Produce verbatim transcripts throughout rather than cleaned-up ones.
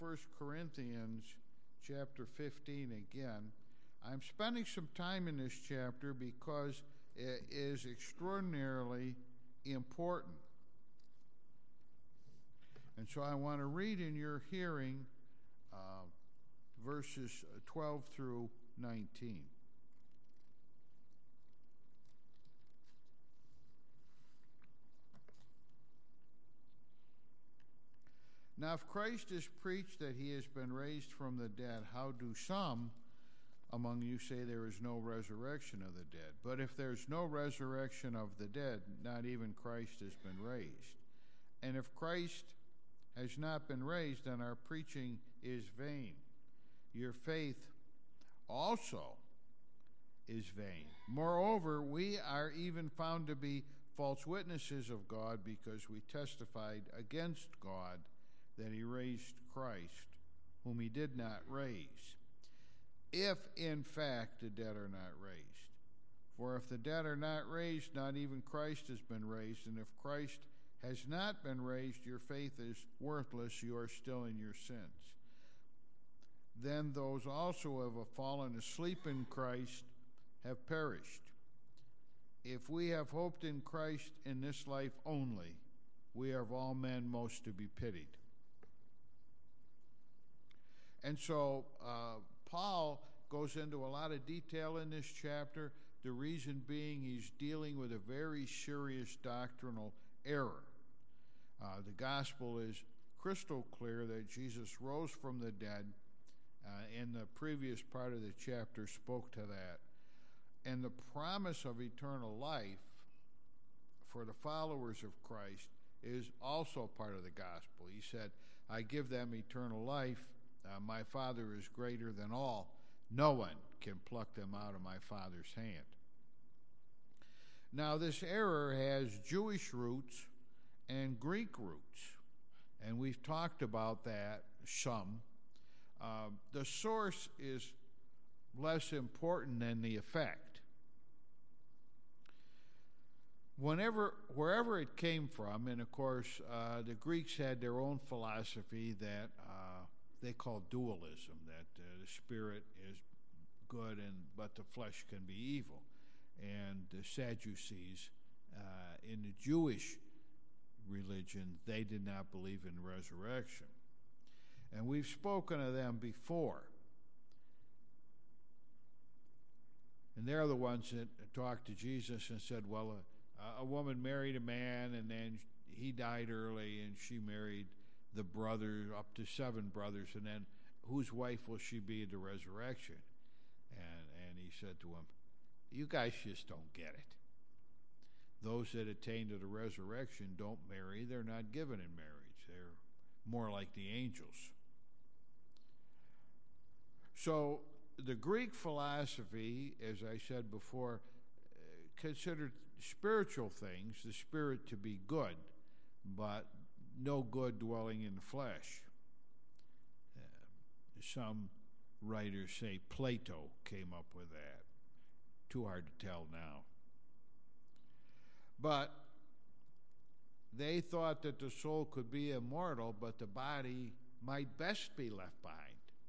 First Corinthians chapter fifteen again. I'm spending some time in this chapter because it is extraordinarily important. And so I want to read in your hearing uh, verses twelve through nineteen. Now, if Christ is preached that he has been raised from the dead, how do some among you say there is no resurrection of the dead? But if there's no resurrection of the dead, not even Christ has been raised. And if Christ has not been raised, then our preaching is vain. Your faith also is vain. Moreover, we are even found to be false witnesses of God because we testified against God that he raised Christ, whom he did not raise, if in fact the dead are not raised. For if the dead are not raised, not even Christ has been raised. And if Christ has not been raised, your faith is worthless, you are still in your sins. Then those also who have fallen asleep in Christ have perished. If we have hoped in Christ in this life only, we are of all men most to be pitied. And so uh, Paul goes into a lot of detail in this chapter, the reason being he's dealing with a very serious doctrinal error. Uh, the gospel is crystal clear that Jesus rose from the dead. Uh, in the previous part of the chapter spoke to that. And the promise of eternal life for the followers of Christ is also part of the gospel. He said, I give them eternal life. Uh, my Father is greater than all. No one can pluck them out of my Father's hand. Now, this error has Jewish roots and Greek roots, and we've talked about that some. Uh, the source is less important than the effect. Whenever, wherever it came from, and of course, uh, the Greeks had their own philosophy that uh, they call dualism, that uh, the spirit is good and but the flesh can be evil. And the Sadducees uh, in the Jewish religion, they did not believe in resurrection. And we've spoken of them before. And they're the ones that talked to Jesus and said, well, a, a woman married a man and then he died early and she married the brother, up to seven brothers, and then whose wife will she be at the resurrection? And, and he said to him, you guys just don't get it. Those that attain to the resurrection don't marry. They're not given in marriage. They're more like the angels. So the Greek philosophy, as I said before, considered spiritual things, the spirit to be good, but no good dwelling in the flesh. Uh, some writers say Plato came up with that. Too hard to tell now. But they thought that the soul could be immortal, but the body might best be left behind.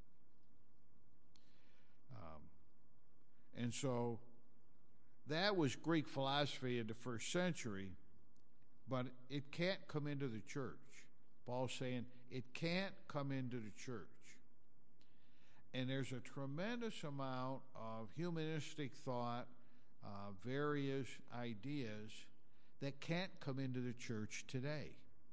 Um, and so that was Greek philosophy in the first century, but it can't come into the church. Paul's saying it can't come into the church. And there's a tremendous amount of humanistic thought, uh, various ideas that can't come into the church today.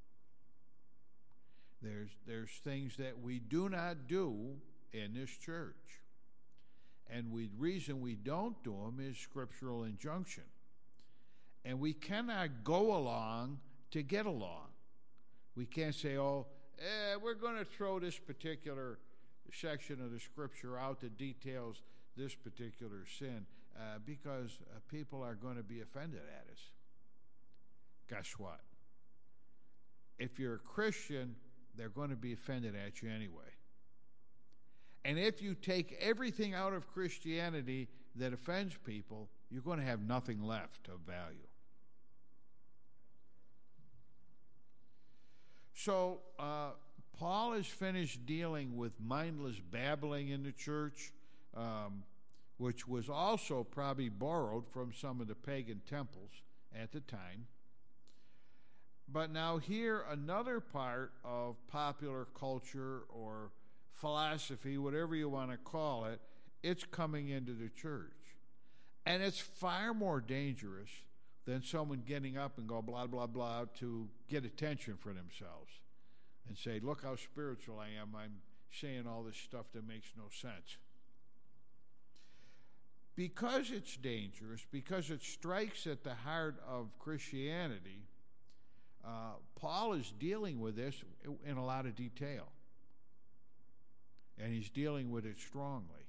There's, there's things that we do not do in this church. And the reason we don't do them is scriptural injunction. And we cannot go along to get along. We can't say, oh, eh, we're going to throw this particular section of the scripture out that details this particular sin uh, because uh, people are going to be offended at us. Guess what? If you're a Christian, they're going to be offended at you anyway. And if you take everything out of Christianity that offends people, you're going to have nothing left of value. So uh, Paul is finished dealing with mindless babbling in the church, um, which was also probably borrowed from some of the pagan temples at the time. But now here, another part of popular culture or philosophy, whatever you want to call it, it's coming into the church. And it's far more dangerous than someone getting up and go blah, blah, blah to get attention for themselves and say, look how spiritual I am. I'm saying all this stuff that makes no sense. Because it's dangerous, because it strikes at the heart of Christianity, uh, Paul is dealing with this in a lot of detail. And he's dealing with it strongly.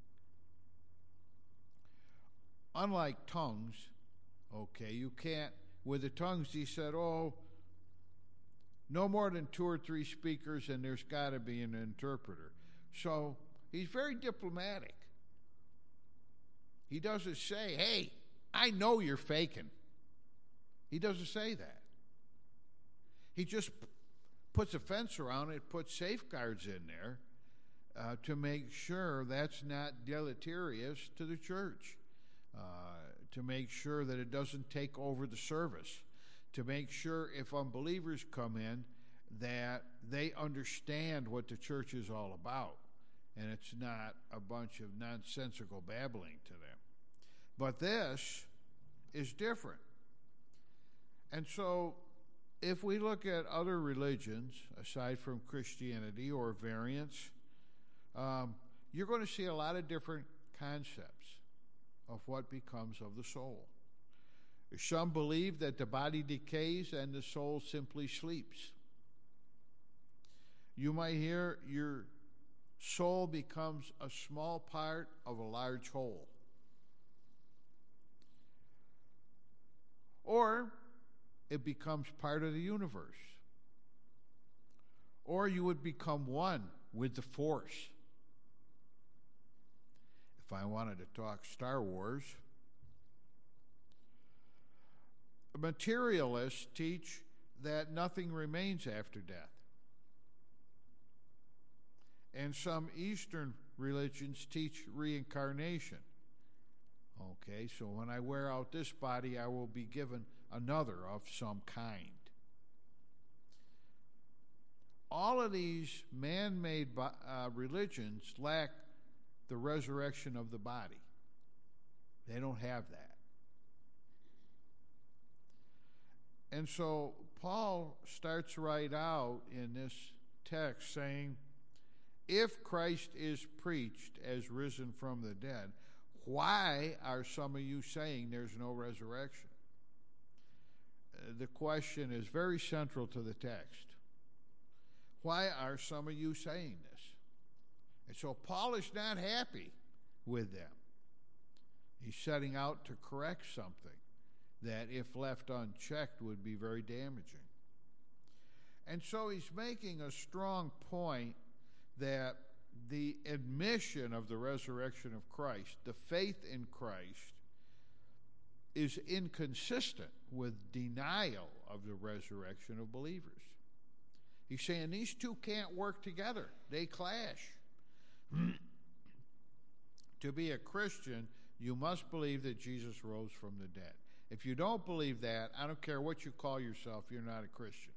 Unlike tongues, okay, you can't, with the tongues he said, oh, no more than two or three speakers and there's got to be an interpreter. So he's very diplomatic. He doesn't say, hey, I know you're faking. He doesn't say that. He just puts a fence around it, puts safeguards in there uh, to make sure that's not deleterious to the church, uh, to make sure that it doesn't take over the service, to make sure if unbelievers come in that they understand what the church is all about and it's not a bunch of nonsensical babbling to them. But this is different. And so if we look at other religions, aside from Christianity or variants, um, you're going to see a lot of different concepts of what becomes of the soul. Some believe that the body decays and the soul simply sleeps. You might hear your soul becomes a small part of a large whole. Or it becomes part of the universe. Or you would become one with the Force. If I wanted to talk Star Wars, materialists teach that nothing remains after death. And some Eastern religions teach reincarnation. Okay, so when I wear out this body, I will be given another of some kind. All of these man-made uh, religions lack the resurrection of the body. They don't have that. And so Paul starts right out in this text saying, if Christ is preached as risen from the dead, why are some of you saying there's no resurrection? Uh, the question is very central to the text. Why are some of you saying this? And so Paul is not happy with them. He's setting out to correct something that, if left unchecked, would be very damaging. And so he's making a strong point that the admission of the resurrection of Christ, the faith in Christ, is inconsistent with denial of the resurrection of believers. He's saying these two can't work together. They clash. To be a Christian, you must believe that Jesus rose from the dead. If you don't believe that, I don't care what you call yourself, you're not a Christian.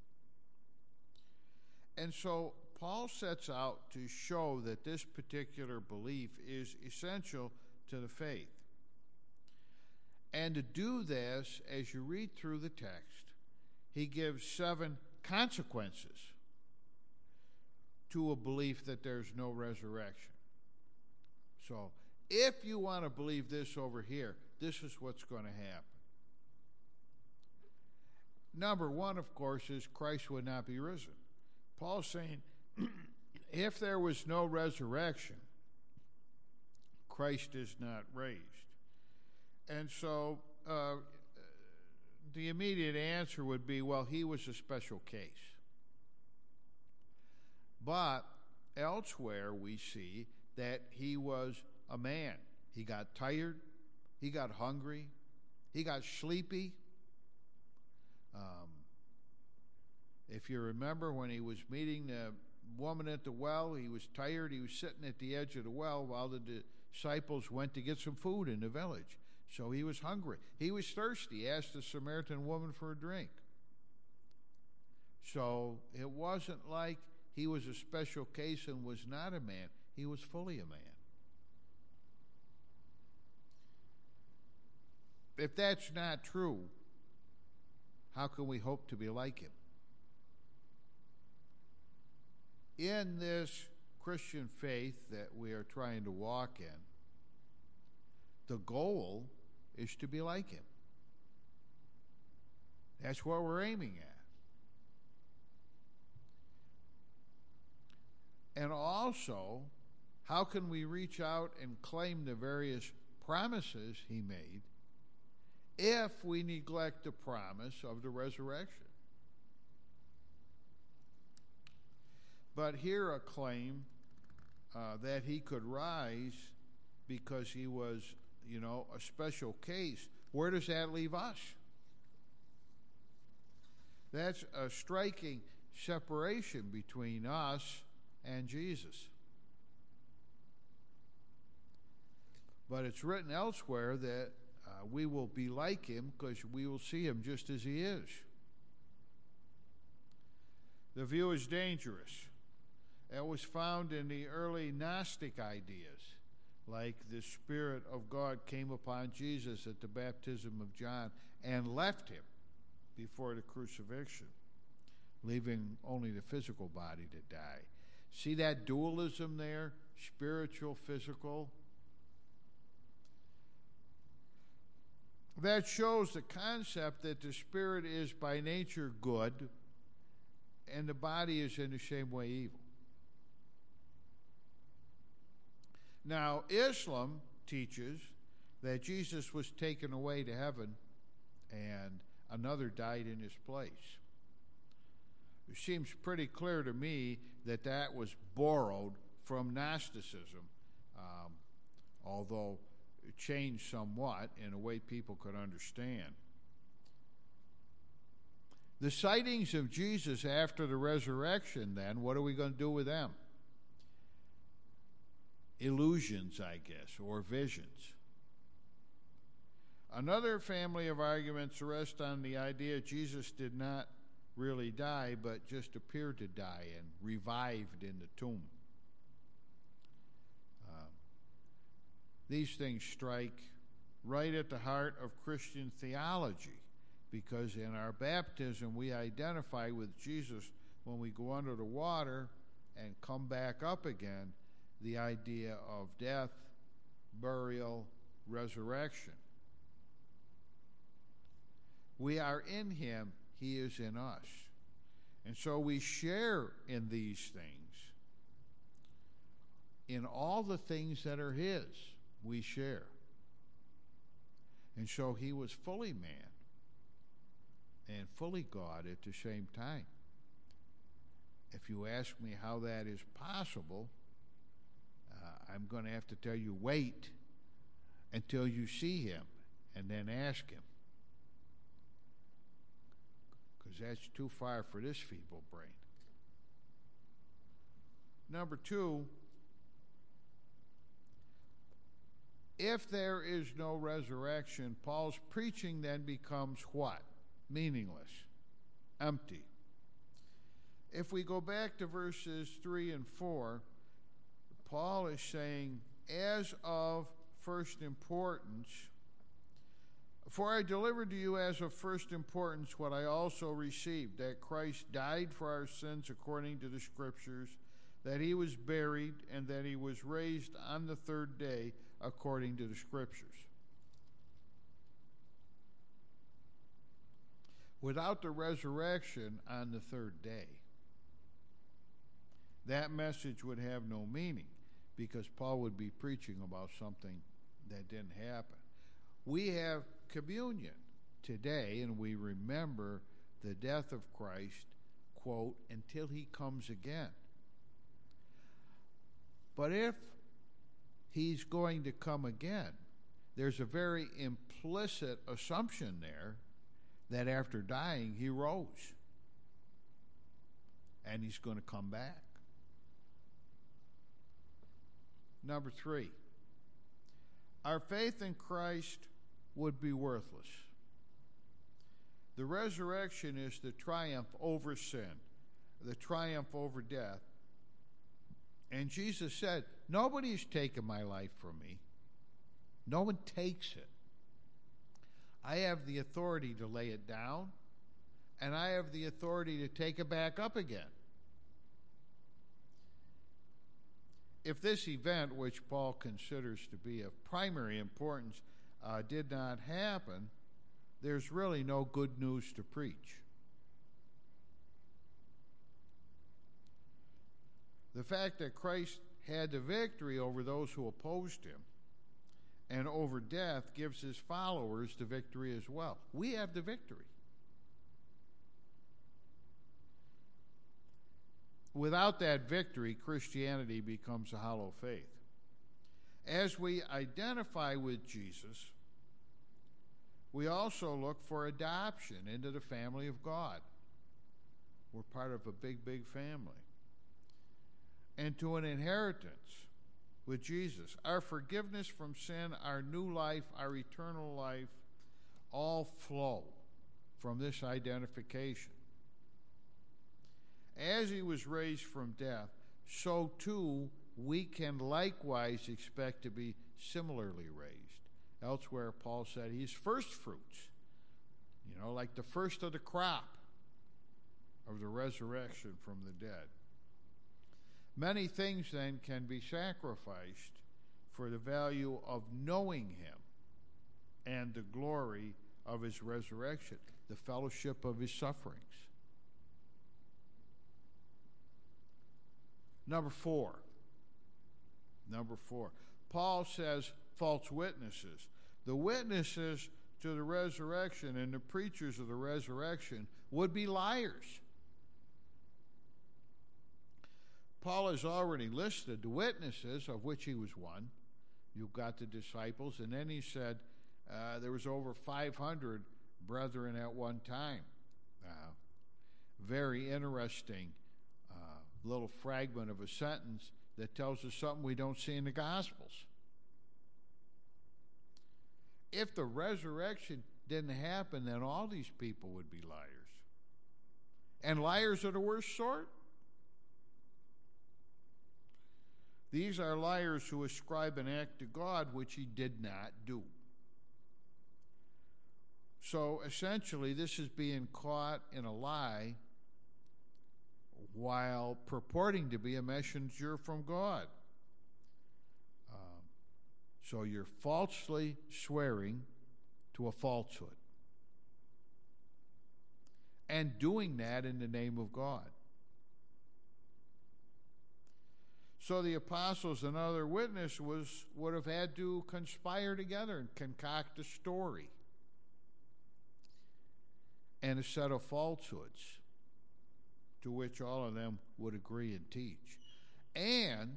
And so Paul sets out to show that this particular belief is essential to the faith. And to do this, as you read through the text, he gives seven consequences to a belief that there's no resurrection. So, if you want to believe this over here, this is what's going to happen. Number one, of course, is Christ would not be risen. Paul's saying, if there was no resurrection, Christ is not raised. And so uh, the immediate answer would be, well, he was a special case. But elsewhere we see that he was a man. He got tired. He got hungry. He got sleepy. Um, If you remember when he was meeting the woman at the well, he was tired. He was sitting at the edge of the well while the disciples went to get some food in the village. So he was hungry. He was thirsty. He asked the Samaritan woman for a drink. So it wasn't like he was a special case and was not a man. He was fully a man. If that's not true, how can we hope to be like him? In this Christian faith that we are trying to walk in, the goal is to be like him. That's what we're aiming at. And also, how can we reach out and claim the various promises he made if we neglect the promise of the resurrection? But here a claim uh, that he could rise because he was, you know, a special case. Where does that leave us? That's a striking separation between us and Jesus. But it's written elsewhere that uh, we will be like him because we will see him just as he is. The view is dangerous. It was found in the early Gnostic ideas, like the Spirit of God came upon Jesus at the baptism of John and left him before the crucifixion, leaving only the physical body to die. See that dualism there? Spiritual, physical. That shows the concept that the spirit is by nature good and the body is in the same way evil. Now, Islam teaches that Jesus was taken away to heaven and another died in his place. It seems pretty clear to me that that was borrowed from Gnosticism, um, although it changed somewhat in a way people could understand. The sightings of Jesus after the resurrection, then, what are we going to do with them? Illusions, I guess, or visions. Another family of arguments rest on the idea Jesus did not really die, but just appeared to die and revived in the tomb. Uh, these things strike right at the heart of Christian theology, because in our baptism we identify with Jesus when we go under the water and come back up again, the idea of death, burial, resurrection. We are in him, he is in us. And so we share in these things. In all the things that are his, we share. And so he was fully man and fully God at the same time. If you ask me how that is possible, uh, I'm going to have to tell you, wait until you see him and then ask him. Because that's too far for this feeble brain. Number two, if there is no resurrection, Paul's preaching then becomes what? Meaningless, empty. If we go back to verses three and four, Paul is saying, as of first importance, for I delivered to you as of first importance what I also received, that Christ died for our sins according to the Scriptures, that he was buried, and that he was raised on the third day according to the Scriptures. Without the resurrection on the third day, that message would have no meaning, because Paul would be preaching about something that didn't happen. We have communion today, and we remember the death of Christ, quote, until he comes again. But if he's going to come again, there's a very implicit assumption there that after dying he rose. and he's going to come back. Number three, our faith in Christ would be worthless. The resurrection is the triumph over sin, the triumph over death. And Jesus said, nobody's taken my life from me. No one takes it. I have the authority to lay it down, and I have the authority to take it back up again. If this event, which Paul considers to be of primary importance, uh, did not happen, there's really no good news to preach. The fact that Christ had the victory over those who opposed him and over death gives his followers the victory as well. We have the victory. Without that victory, Christianity becomes a hollow faith. As we identify with Jesus, we also look for adoption into the family of God. We're part of a big, big family. And to an inheritance with Jesus. Our forgiveness from sin, our new life, our eternal life, all flow from this identification. As he was raised from death, so too we can likewise expect to be similarly raised. Elsewhere, Paul said he's first fruits, you know, like the first of the crop of the resurrection from the dead. Many things then can be sacrificed for the value of knowing him and the glory of his resurrection, the fellowship of his sufferings. Number four. Number four. Paul says false witnesses. The witnesses to the resurrection and the preachers of the resurrection would be liars. Paul has already listed the witnesses, of which he was one. You've got the disciples, and then he said uh, there was over five hundred brethren at one time. Uh, very interesting uh, little fragment of a sentence that tells us something we don't see in the Gospels. If the resurrection didn't happen, then all these people would be liars. And liars are the worst sort. These are liars who ascribe an act to God which he did not do. So essentially, this is being caught in a lie while purporting to be a messenger from God. Um, so you're falsely swearing to a falsehood and doing that in the name of God. So the apostles and other witnesses was, would have had to conspire together and concoct a story and a set of falsehoods to which all of them would agree and teach. And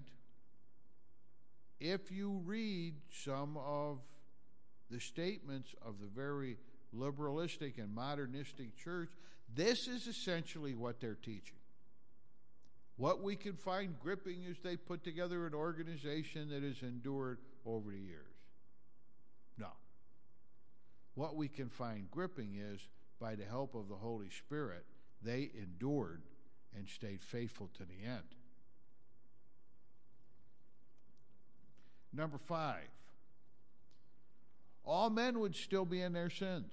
if you read some of the statements of the very liberalistic and modernistic church, this is essentially what they're teaching. What we can find gripping is they put together an organization that has endured over the years. No. What we can find gripping is, by the help of the Holy Spirit, they endured and stayed faithful to the end. Number five, all men would still be in their sins.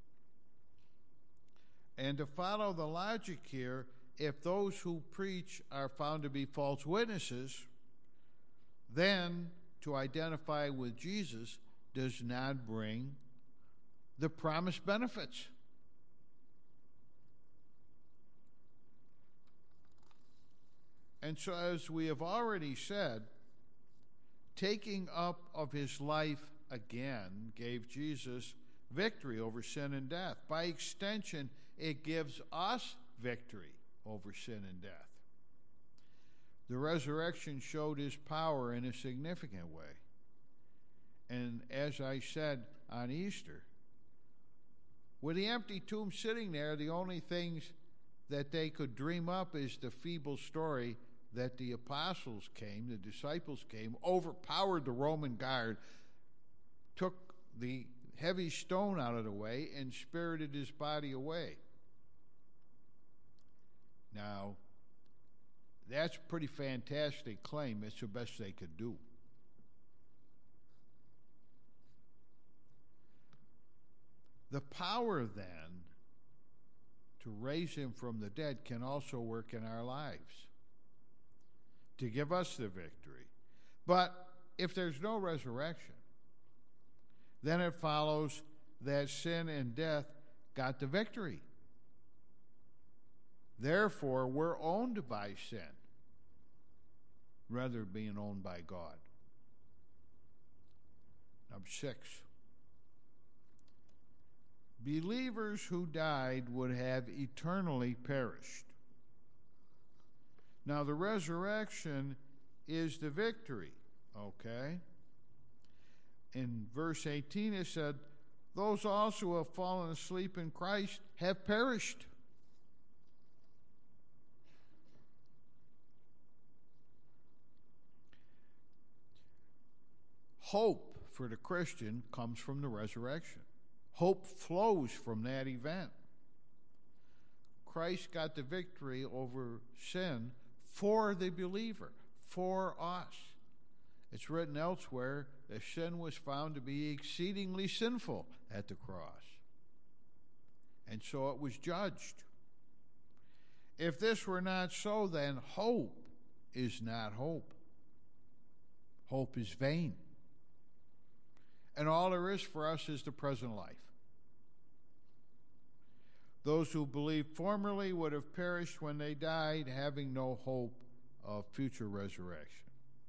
And to follow the logic here, if those who preach are found to be false witnesses, then to identify with Jesus does not bring the promised benefits. And so, as we have already said, taking up of his life again gave Jesus victory over sin and death. By extension, it gives us victory over sin and death. The resurrection showed his power in a significant way. And as I said on Easter, with the empty tomb sitting there, the only things that they could dream up is the feeble story that the apostles came, the disciples came, overpowered the Roman guard, took the heavy stone out of the way, and spirited his body away. Now, that's a pretty fantastic claim. It's the best they could do. The power, then, to raise him from the dead can also work in our lives to give us the victory. But if there's no resurrection, then it follows that sin and death got the victory. Therefore, we're owned by sin rather than being owned by God. Number six. Believers who died would have eternally perished. Now, the resurrection is the victory, okay? In verse eighteen, it said, those also who have fallen asleep in Christ have perished. Hope for the Christian comes from the resurrection. Hope flows from that event. Christ got the victory over sin for the believer, for us. It's written elsewhere that sin was found to be exceedingly sinful at the cross. And so it was judged. If this were not so, then hope is not hope. Hope is vain. And all there is for us is the present life. Those who believed formerly would have perished when they died, having no hope of future resurrection.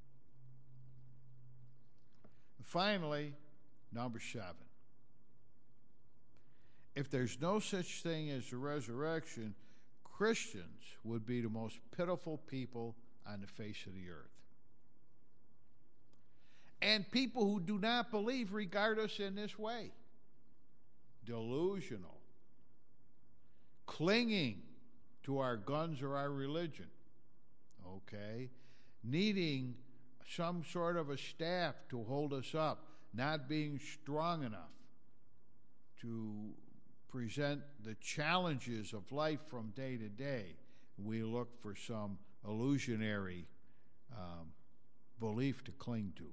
Finally, number seven. If there's no such thing as a resurrection, Christians would be the most pitiful people on the face of the earth. And people who do not believe regard us in this way. Delusional. Clinging to our guns or our religion. Okay? Needing some sort of a staff to hold us up. Not being strong enough to present the challenges of life from day to day. We look for some illusionary um, belief to cling to.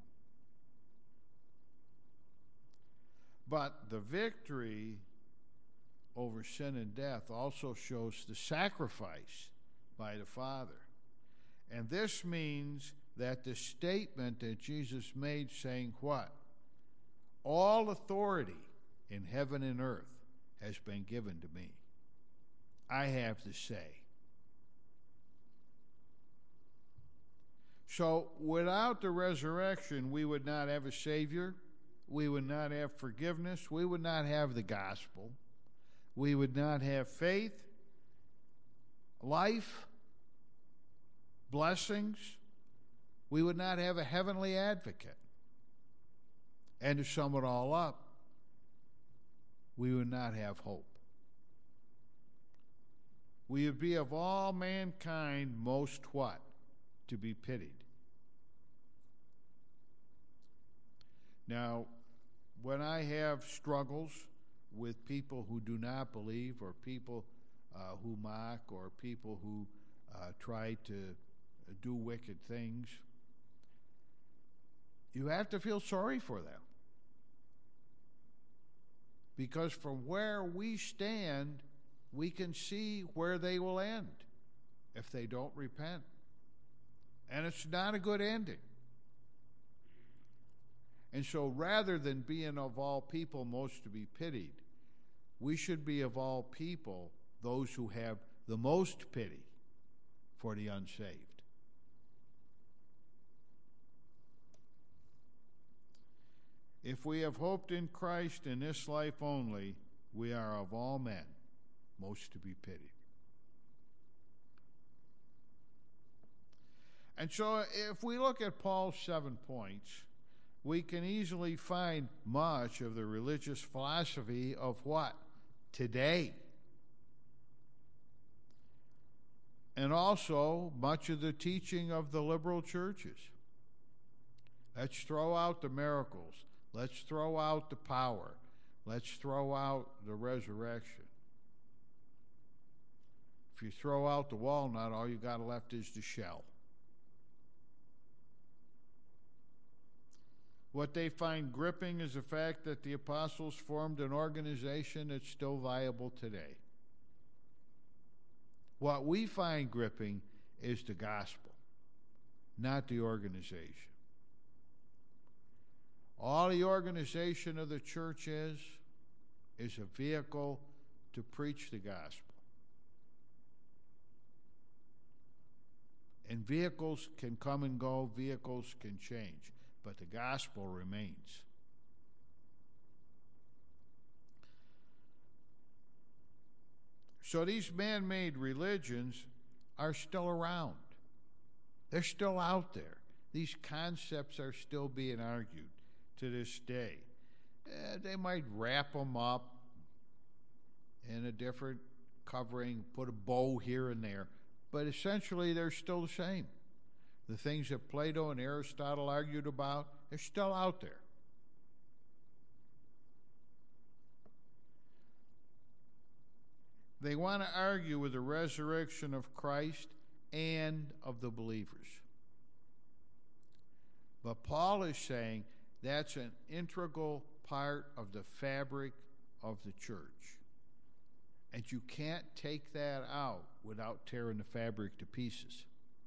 But the victory over sin and death also shows the sacrifice by the Father. And this means that the statement that Jesus made saying what? All authority in heaven and earth has been given to me. I have the say. So without the resurrection, we would not have a Savior. We would not have forgiveness. We would not have the gospel. We would not have faith, life, blessings. We would not have a heavenly advocate. And to sum it all up, we would not have hope. We would be of all mankind most what? To be pitied. Now, when I have struggles with people who do not believe, or people uh, who mock, or people who uh, try to do wicked things, you have to feel sorry for them. Because from where we stand, we can see where they will end if they don't repent. And it's not a good ending. And so rather than being of all people most to be pitied, we should be of all people those who have the most pity for the unsaved. If we have hoped in Christ in this life only, we are of all men most to be pitied. And so if we look at Paul's seven points, we can easily find much of the religious philosophy of what? Today. and also much of the teaching of the liberal churches. Let's throw out the miracles. Let's throw out the power. Let's throw out the resurrection. If you throw out the walnut, all you got left is the shell. What they find gripping is the fact that the apostles formed an organization that's still viable today. What we find gripping is the gospel, not the organization. All the organization of the church is, is a vehicle to preach the gospel. And vehicles can come and go, vehicles can change, but the gospel remains. So these man-made religions are still around. They're still out there. These concepts are still being argued to this day. Eh, they might wrap them up in a different covering, put a bow here and there, but essentially they're still the same. The things that Plato and Aristotle argued about, they're still out there. They want to argue with the resurrection of Christ and of the believers. But Paul is saying that's an integral part of the fabric of the church. And you can't take that out without tearing the fabric to pieces.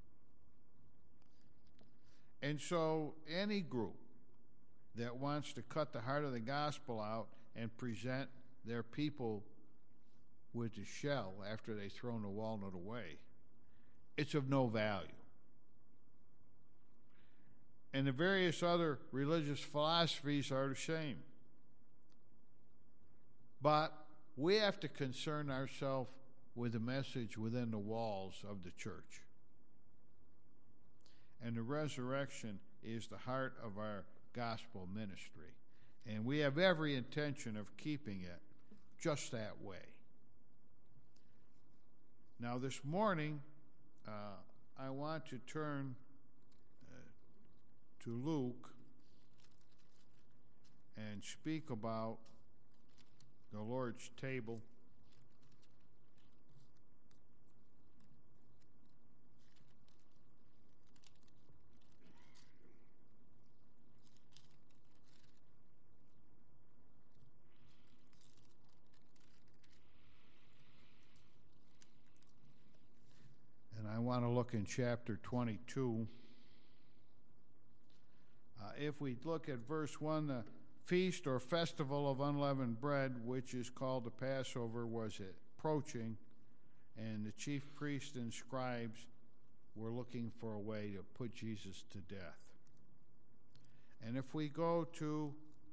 And so any group that wants to cut the heart of the gospel out and present their people with the shell after they've thrown the walnut away, it's of no value. And the various other religious philosophies are the same. But we have to concern ourselves with the message within the walls of the church. And the resurrection is the heart of our gospel ministry. And we have every intention of keeping it just that way. Now, this morning, uh, I want to turn uh, to Luke and speak about the Lord's table. And I want to look in chapter twenty-two. Uh, if we look at verse one, the feast or festival of unleavened bread, which is called the Passover, was approaching, and the chief priests and scribes were looking for a way to put Jesus to death. And if we go to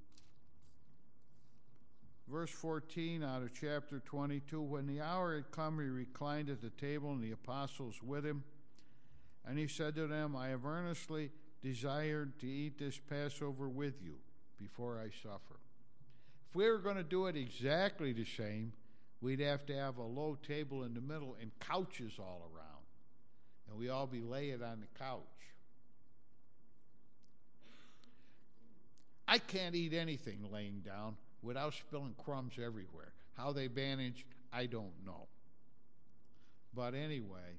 verse fourteen out of chapter twenty-two, when the hour had come, he reclined at the table, and the apostles with him. And he said to them, I have earnestly desired to eat this Passover with you before I suffer. If we were going to do it exactly the same, we'd have to have a low table in the middle and couches all around. And we all be laying on the couch. I can't eat anything laying down without spilling crumbs everywhere. How they manage, I don't know. But anyway,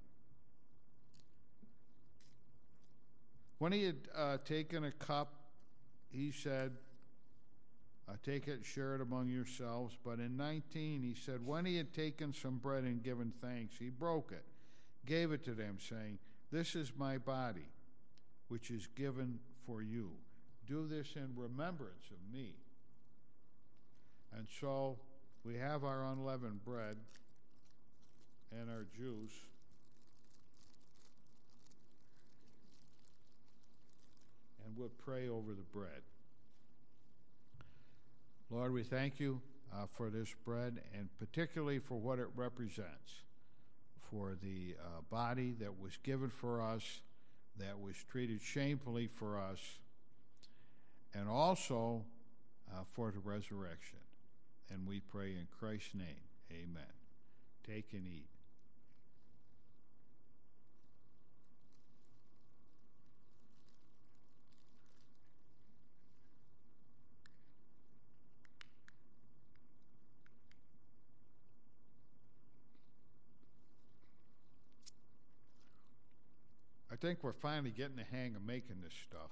when he had uh, taken a cup, he said, uh, take it, share it among yourselves. But in nineteen, he said, when he had taken some bread and given thanks, he broke it, gave it to them, saying, this is my body, which is given for you. Do this in remembrance of me. And so we have our unleavened bread and our juice. And we'll pray over the bread. Lord, we thank you uh, for this bread, and particularly for what it represents, for the uh, body that was given for us, that was treated shamefully for us, and also uh, for the resurrection. And we pray in Christ's name, amen. Take and eat. think we're finally getting the hang of making this stuff.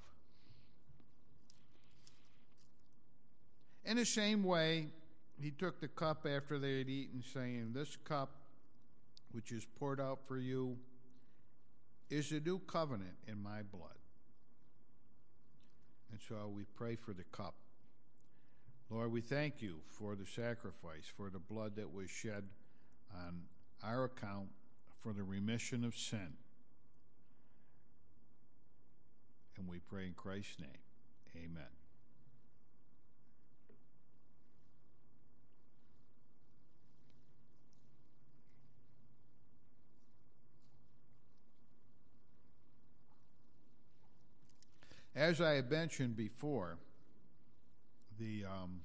In the same way, he took the cup after they had eaten, saying, "This cup, which is poured out for you, is a new covenant in my blood." And so we pray for the cup. Lord, we thank you for the sacrifice, for the blood that was shed on our account for the remission of sin. And we pray in Christ's name. Amen. As I had mentioned before, the um,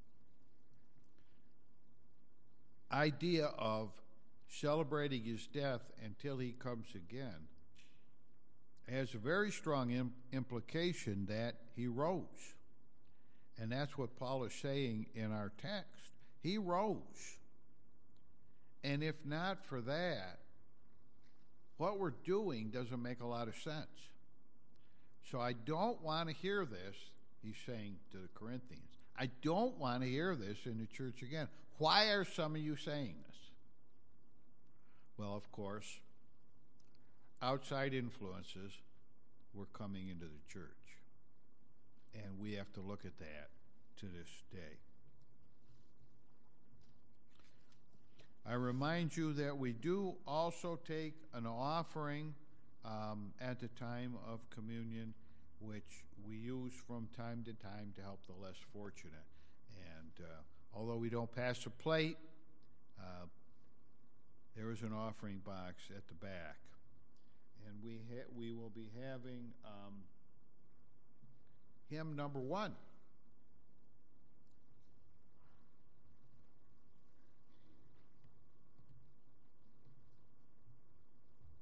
idea of celebrating his death until he comes again has a very strong im- implication that he rose. And that's what Paul is saying in our text. He rose. And if not for that, what we're doing doesn't make a lot of sense. So I don't want to hear this, he's saying to the Corinthians. I don't want to hear this in the church again. Why are some of you saying this? Well, of course, outside influences were coming into the church. And we have to look at that to this day. I remind you that we do also take an offering Um, at the time of communion, which we use from time to time to help the less fortunate. And uh, although we don't pass a plate, uh, there is an offering box at the back. And we ha- we will be having um, hymn number one.